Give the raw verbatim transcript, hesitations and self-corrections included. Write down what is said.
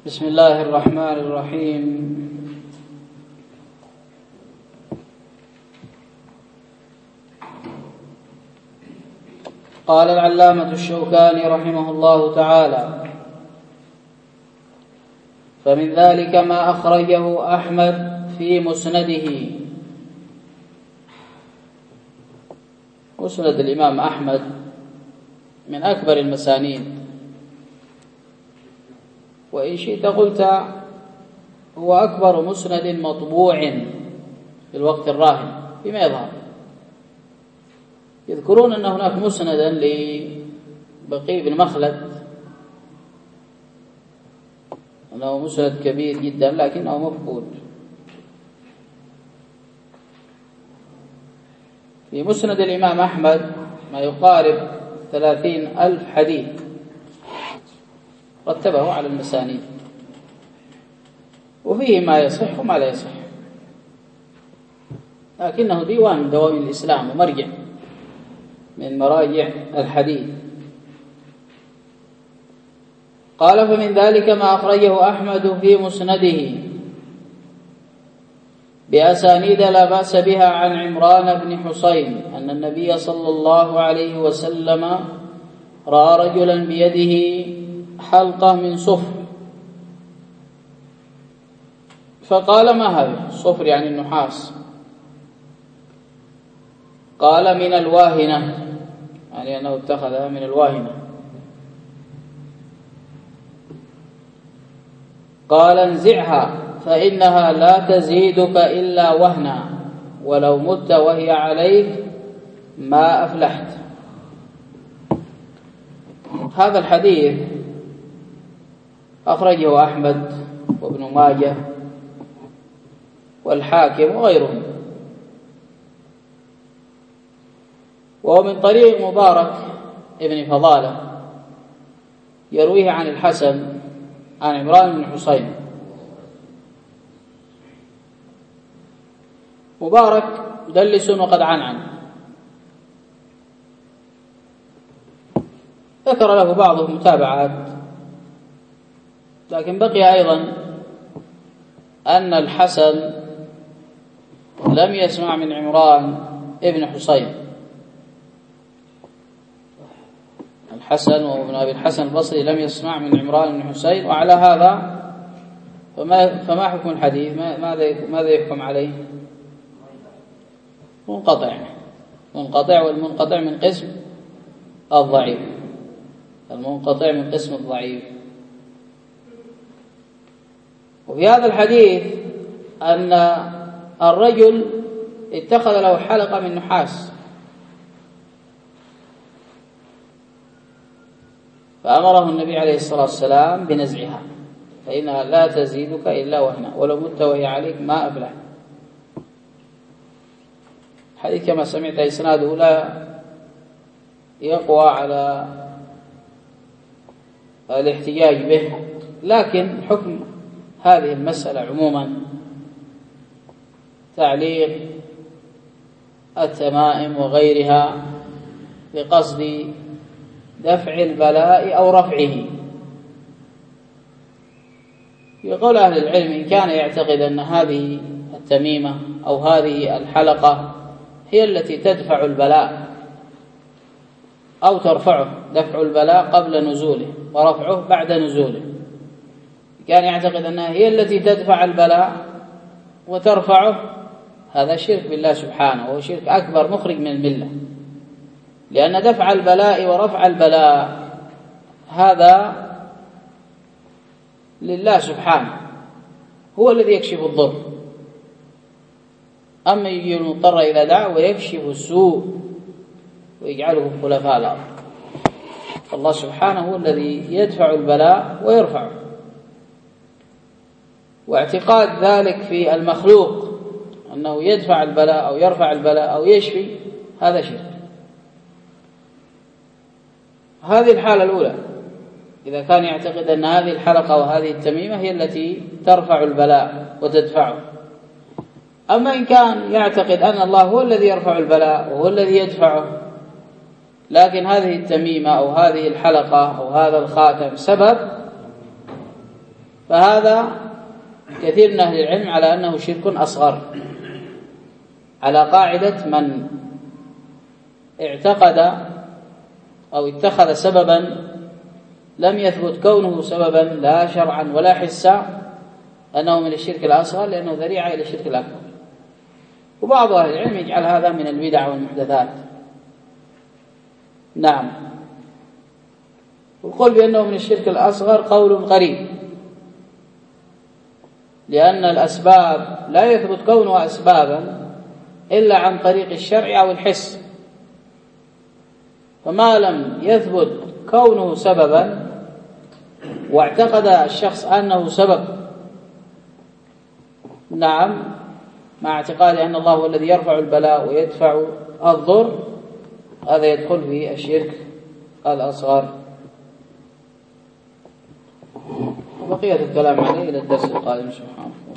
بسم الله الرحمن الرحيم. قال العلامة الشوكاني رحمه الله تعالى: فمن ذلك ما أخرجه أحمد في مسنده. مسند الإمام أحمد من أكبر المسانيد، وإن شئت قلت هو أكبر مسند مطبوع في الوقت الراهن بما يظهر. يذكرون أن هناك مسندا لبقي بن مخلد أنه مسند كبير جدا لكنه مفقود. في مسند الإمام أحمد ما يقارب ثلاثين ألف حديث رتبه على المسانيد، وفيه ما يصح وما لا يصح، لكنه ديوان من دواوين الإسلام ومرجع من مراجع الحديث. قال: فمن ذلك ما أخرجه أحمد في مسنده بأسانيد لا بأس بها عن عمران بن حسين أن النبي صلى الله عليه وسلم رأى رجلا بيده حلقة من صفر، فقال: ما هذا؟ صفر يعني النحاس. قال: من الواهنة، يعني أنه اتخذها من الواهنة. قال: انزعها فإنها لا تزيدك إلا وهنا، ولو مت وهي عليك ما أفلحت. هذا الحديث أخرجه أحمد وابن ماجه والحاكم وغيرهم، وهو من طريق مبارك ابن فضالة يرويه عن الحسن عن عمران بن حسين. مبارك مدلس وقد عنعن، ذكر له بعض المتابعات، لكن بقي أيضا أن الحسن لم يسمع من عمران ابن حسين. الحسن وابن أبي الحسن البصري لم يسمع من عمران بن حسين، وعلى هذا فما, فما حكم الحديث؟ ماذا ماذا يحكم عليه؟ منقطع. منقطع، والمنقطع من قسم الضعيف. المنقطع من قسم الضعيف. وفي هذا الحديث أن الرجل اتخذ له حلقة من نحاس، فأمره النبي عليه الصلاة والسلام بنزعها فإنها لا تزيدك إلا وهنا، ولو مت وهي عليك ما أفلح. الحديث كما سمعت إسناده لا يقوى على الاحتجاج به، لكن حكم هذه المسألة عموما تعليق التمائم وغيرها بقصد دفع البلاء أو رفعه. يقول أهل العلم: إن كان يعتقد أن هذه التميمة أو هذه الحلقة هي التي تدفع البلاء أو ترفعه، دفع البلاء قبل نزوله ورفعه بعد نزوله، كان يعتقد أنها هي التي تدفع البلاء وترفعه، هذا شرك بالله سبحانه، وهو شرك أكبر مخرج من الملة، لأن دفع البلاء ورفع البلاء هذا لله سبحانه، هو الذي يكشف الضر. أما يجي المضطر إذا دعا ويكشف السوء ويجعله خلفاء الأرض. الله سبحانه هو الذي يدفع البلاء ويرفعه، واعتقاد ذلك في المخلوق أنه يدفع البلاء أو يرفع البلاء أو يشفي، هذا شرك. هذه الحالة الأولى، إذا كان يعتقد أن هذه الحلقة وهذه التميمة هي التي ترفع البلاء وتدفعه. أما إن كان يعتقد أن الله هو الذي يرفع البلاء وهو الذي يدفعه، لكن هذه التميمة أو هذه الحلقة أو هذا الخاتم سبب، فهذا كثير من أهل العلم على أنه شرك أصغر، على قاعدة من اعتقد أو اتخذ سببا لم يثبت كونه سببا لا شرعا ولا حسا أنه من الشرك الأصغر، لأنه ذريعة إلى الشرك الأكبر. وبعض أهل العلم يجعل هذا من البدع والمحدثات. نعم. والقول بأنه من الشرك الأصغر قول غريب، لأن الأسباب لا يثبت كونها أسبابا إلا عن طريق الشرع أو الحس، فما لم يثبت كونه سببا واعتقد الشخص أنه سبب، نعم، مع اعتقاد أن الله هو الذي يرفع البلاء ويدفع الضر، هذا يدخل في الشرك الأصغر. وبقية الكلام عليه إلى الدرس القادم سبحانه.